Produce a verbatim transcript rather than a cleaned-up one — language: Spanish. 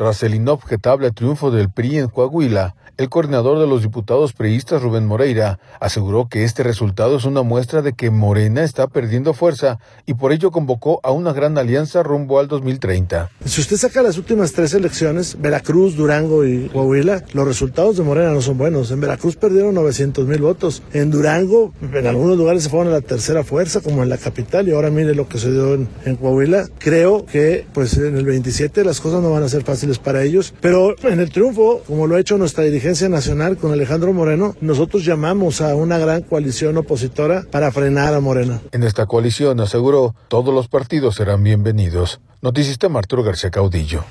Tras el inobjetable triunfo del P R I en Coahuila, el coordinador de los diputados priistas, Rubén Moreira, aseguró que este resultado es una muestra de que Morena está perdiendo fuerza y por ello convocó a una gran alianza rumbo al dos mil treinta. Si usted saca las últimas tres elecciones, Veracruz, Durango y Coahuila, los resultados de Morena no son buenos. En Veracruz perdieron novecientos mil votos. En Durango, en algunos lugares se fueron a la tercera fuerza, como en la capital, y ahora mire lo que se dio en, en Coahuila. Creo que pues en el veintisiete las cosas no van a ser fáciles para ellos, pero en el triunfo, como lo ha hecho nuestra dirigencia nacional con Alejandro Moreno, nosotros llamamos a una gran coalición opositora para frenar a Morena. En esta coalición, aseguró, todos los partidos serán bienvenidos. Noticistema Arturo García Caudillo.